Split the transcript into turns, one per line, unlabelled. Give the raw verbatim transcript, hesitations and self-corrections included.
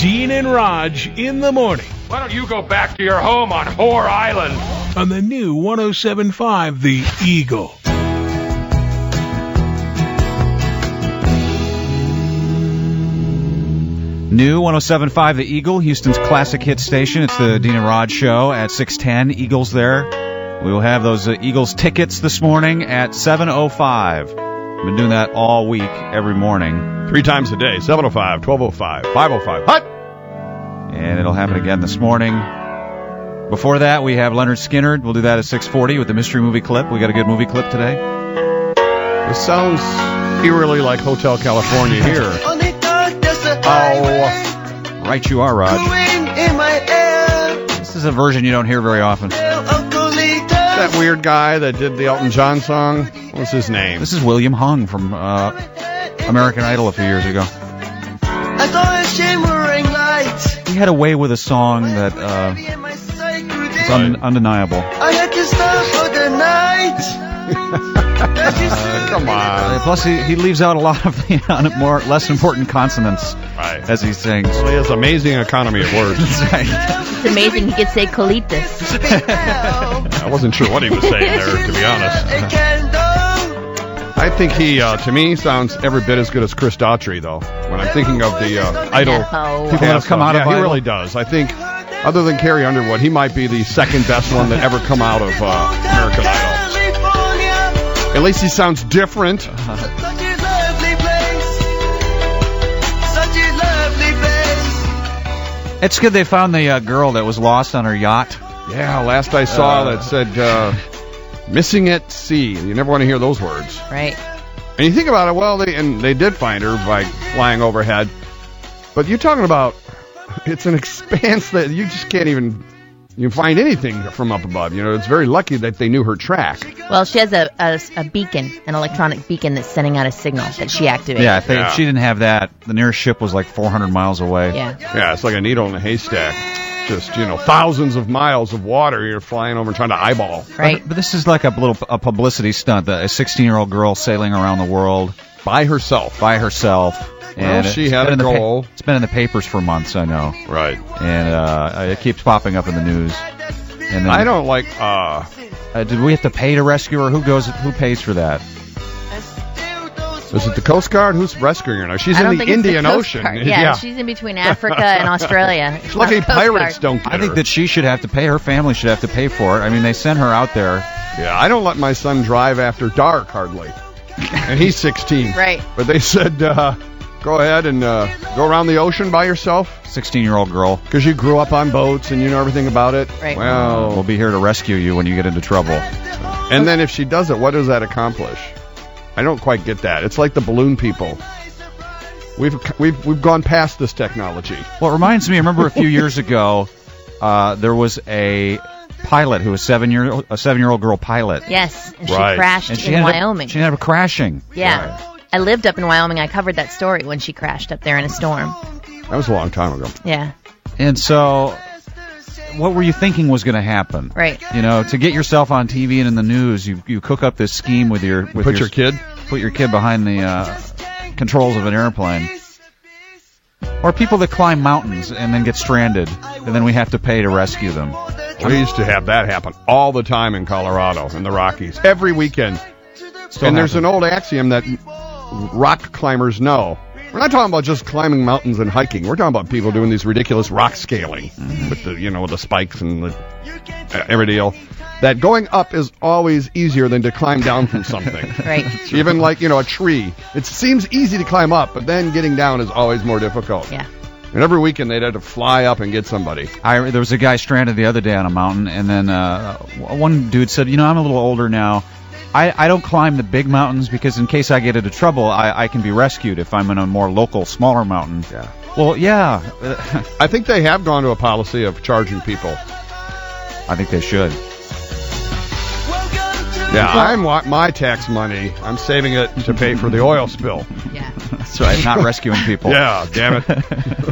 Dean and Raj in the morning.
Why don't you go back to your home on Whore Island?
On the new one oh seven point five The Eagle.
New one oh seven point five The Eagle, Houston's classic hit station. It's the Dean and Raj show at six ten. Eagles there. We will have those uh, Eagles tickets this morning at seven oh five. I've been doing that all week, every morning.
Three times a day, seven oh five, twelve oh five, five oh five. Hut!
And it'll happen again this morning. Before that, we have Leonard Skinner. We'll do that at six forty with the mystery movie clip. We got a good movie clip today.
This sounds eerily like Hotel California here. Oh,
right you are, Raj. This is a version you don't hear very often.
That weird guy that did the Elton John song, what's his name?
This is William Hung from uh, American Idol a few years ago. He had a way with a song that uh, is un- undeniable.
I had to stop for the night.
Uh, come on.
Plus, he, he leaves out a lot of the uh, more less important consonants
right.
as he sings.
Well, he has amazing economy of words.
That's right.
It's amazing he could say colitis.
I wasn't sure what he was saying there, to be honest. I think he, uh, to me, sounds every bit as good as Chris Daughtry, though. When I'm thinking of the uh, Idol
No.
People that have come out
yeah,
of
he
Idol.
really does. I think, other than Carrie Underwood, he might be the second best one that ever come out of uh, American Idol. At least he sounds different.
It's good they found the uh, girl that was lost on her yacht.
Yeah, last I saw
Uh,
that said uh, missing at sea. You never want to hear those words.
Right.
And you think about it, well, they and they did find her by flying overhead. But you're talking about, it's an expanse that you just can't even you find anything from up above. You know, it's very lucky that they knew her track.
Well, she has a, a, a beacon, an electronic beacon that's sending out a signal that she activated.
Yeah, if, they,
Yeah.
if she didn't have that, the nearest ship was like four hundred miles away.
Yeah.
Yeah, it's like a needle in a haystack. Just, you know, thousands of miles of water you're flying over and trying to eyeball.
Right.
But, but this is like a little a publicity stunt. A sixteen-year-old girl sailing around the world
By herself.
by herself.
Well, she
it's
had
been
a
in the pa-
goal.
It's been in the papers for months, I know.
Right.
And uh, it keeps popping up in the news. And then,
I don't like, uh...
Uh, did we have to pay to rescue her? Who goes? Who pays for that?
Is it the Coast Guard? Who's rescuing her now? She's
I
in
don't
the
think it's the
Indian
Coast
Ocean.
Guard. Yeah, she's in between Africa and Australia. It's
Lucky
not the Coast
pirates
Guard.
don't get
I think
her.
that she should have to pay. Her family should have to pay for it. I mean, they sent her out there.
Yeah, I don't let my son drive after dark, hardly. And he's sixteen.
Right.
But they said, uh, go ahead and uh, go around the ocean by yourself.
sixteen-year-old girl.
Because you grew up on boats and you know everything about it.
Right.
Well,
We'll be here to rescue you when you get into trouble.
and then if she does it, what does that accomplish? I don't quite get that. It's like the balloon people. We've we've we've gone past this technology.
Well, it reminds me. I remember a few years ago, uh, there was a pilot who was seven year a seven-year-old girl pilot.
Yes, and she
Right.
crashed
And she
in
ended
Wyoming.
Up, she ended up crashing.
yeah. I lived up in Wyoming. I covered that story when she crashed up there in a storm.
That was a long time ago.
Yeah.
And so, what were you thinking was going to happen?
Right.
You know, to get yourself on T V and in the news, you you cook up this scheme with your with
Put your kid.
put your kid behind the uh, controls of an airplane. Or people that climb mountains and then get stranded, and then we have to pay to rescue them.
We used to have that happen all the time in Colorado, in the Rockies, every weekend.
Still
and there's
happens.
an old axiom that rock climbers know. We're not talking about just climbing mountains and hiking. We're talking about people doing these ridiculous rock scaling
Mm-hmm.
with the, you know, with the spikes and the uh, every deal. That going up is always easier than to climb down from something.
Right.
Even like, you know, a tree. It seems easy to climb up, but then getting down is always more difficult.
Yeah.
And every weekend they'd have to fly up and get somebody.
I, there was a guy stranded the other day on a mountain, and then uh, one dude said, you know, I'm a little older now. I, I don't climb the big mountains because in case I get into trouble, I, I can be rescued if I'm in a more local, smaller mountain.
Yeah.
Well, yeah.
I think they have gone to a policy of charging people.
I think they should.
Yeah, I want my tax money. I'm saving it to pay for the oil spill.
Yeah.
That's right, not rescuing people.
Yeah, damn it.